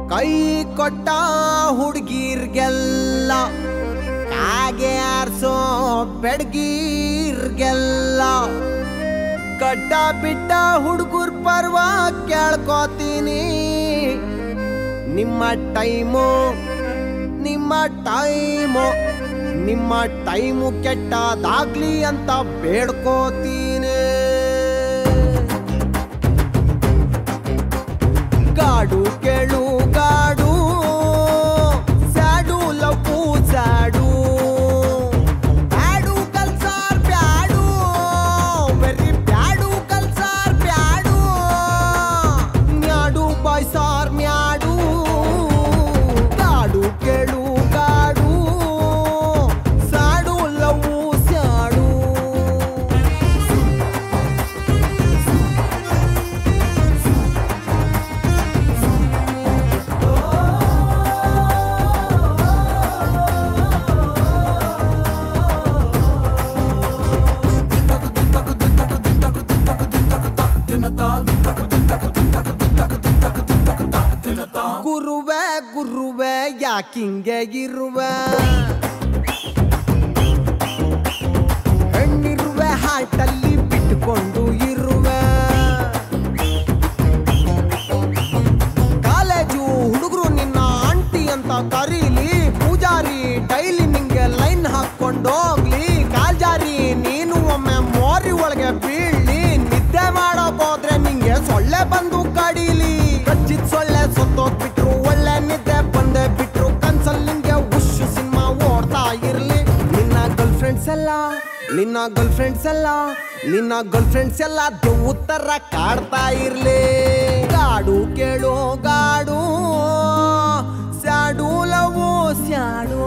ಕೈ ಕೊಟ್ಟ ಹುಡುಗೀರ್ಗೆಲ್ಲ ಕಾಗೆ ಆರ್ಸೋ ಬೆಡ್ಗೀರ್ಗೆಲ್ಲ ಕಡ್ಡ ಬಿಟ್ಟ ಹುಡುಗರ್ ಪರ್ವ ಕೇಳ್ಕೋತೀನಿ. ನಿಮ್ಮ ಟೈಮು ಕೆಟ್ಟದಾಗ್ಲಿ ಅಂತ ಬೇಡ್ಕೋತೀನಿ. ಗಾಡು ಕೇಳು ಗಾಡು ಸ್ಯಾಡು ಲಪ್ಪು ಸ್ಯಾಡು ಬ್ಯಾಡು ಕಲ್ಸಾರ್ ಬ್ಯಾಡು ವೆರಿ ಬ್ಯಾಡು ಕಲ್ಸಾರ್ ಬ್ಯಾಡು ಮ್ಯಾಡು ಬಾಯ್ಸಾರ್ ಮ್ಯಾಡು. ಗಾಡು ಕೇಳು ಗಾಡು ಸ್ಯಾಡು ಲವ್ವು ಸ್ಯಾಡು. ಗುರುವೆ ಗುರುವೆ ಯಾಕಿಂಗೆ ಇರುವೆ ಹೆಣ್ಣಿರುವೆ ಹಾಟಲ್ಲಿ ಬಿಟ್ಟುಕೊಂಡು ಇರುವೆ. ಕಾಲೇಜು ಹುಡುಗರು ನಿನ್ನ ಆಂಟಿ ಅಂತ ಕರೀಲಿ, ಪೂಜಾರಿ ಡೈಲಿ ನಿಂಗೆ ಲೈನ್ ಹಾಕೊಂಡೋಗ್ಲಿ, ಕಾಲ್ಜಾರಿ ನೀನು ಒಮ್ಮೆ ಮೋರಿ ಒಳಗೆ ಬೀಳ್ಲಿ, ನಿದ್ದೆ ಮಾಡೋಕೋದ್ರೆ ನಿಂಗೆ ಸೊಳ್ಳೆ ಬಂದು ಕಡೀಲಿ. ಕಚ್ಚಿದ್ ಸೊಳ್ಳೆ ಸತ್ತೋಗ್ಬಿಟ್ರು ಒಳ್ಳೆ ನಿದ್ದೆ ಬಂದೆ ಬಿಟ್ರು, ಕನ್ಸಲ್ ನಿಂಗೆ ಉಶ್ ಸಿನಿಮಾ ಓಡ್ತಾ ಇರ್ಲಿ. ನಿನ್ನ ಗರ್ಲ್ ಫ್ರೆಂಡ್ಸ್ ಎಲ್ಲ ದೇವು ತರ ಕಾಡ್ತಾ ಇರ್ಲಿ. ಗಾಡು ಕೇಳೋ ಗಾಡು ಸ್ಯಾಡು ಲವು ಸ್ಯಾಡು.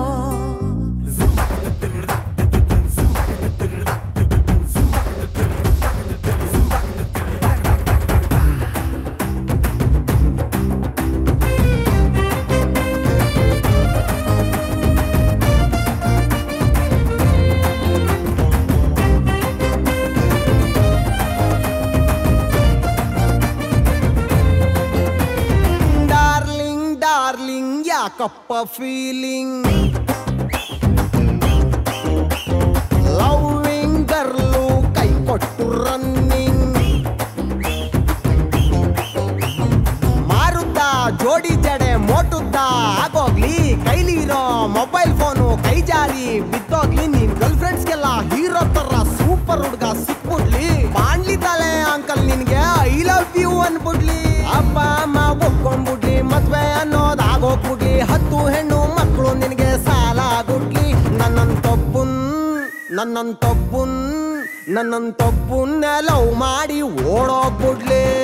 ಯಾಕಪ್ಪ ಫೀಲಿಂಗ್ ಲವ್ವಿಂಗ್ ಗರ್ಲು ಕೈ ಕೊಟ್ಟು ರನ್ನಿಂಗ್ ಮಾರುದ್ದ ಜೋಡಿ ಜಡೆ ಮೋಟುದ್ದ ಆಗೋಗ್ಲಿ, ಕೈಲಿರೋ ಮೊಬೈಲ್ ಫೋನು ಕೈ ಜಾರಿ ಬಿದ್ದೋಗ್ಲಿ. ನಿನ್ ಗರ್ಲ್ ಫ್ರೆಂಡ್ಸ್ಗೆಲ್ಲ ಹೀರೋ ತರ ಸೂಪರ್ ಹುಡ್ಗ ಸಿಕ್ಬಿಡ್ಲಿ, ಬಾಣ್ಲಿ ತಲೆ ಅಂಕಲ್ ನಿನ್ಗೆ ಐ ಲವ್ ಯು ಅನ್ಬಿಡ್ಲಿ. ಅಪ್ಪ ಅಮ್ಮ ಒಪ್ಕೊಂಡ್ಬಿಡ್ಲಿ, ಮದ್ವೆ ಅನ್ನೋದಾಗೋಗ್ಬಿಡ್ಲಿ, 10 ಹೆಣ್ಣು ಮಕ್ಕಳು ನಿನಗೆ ಸಾಲ ಗುಡ್ಲಿ. ನನ್ನಂತೊಬ್ಬುನ್ನೆ ಲವ್ ಮಾಡಿ ಓಡೋಗ್ಬಿಡ್ಲಿ.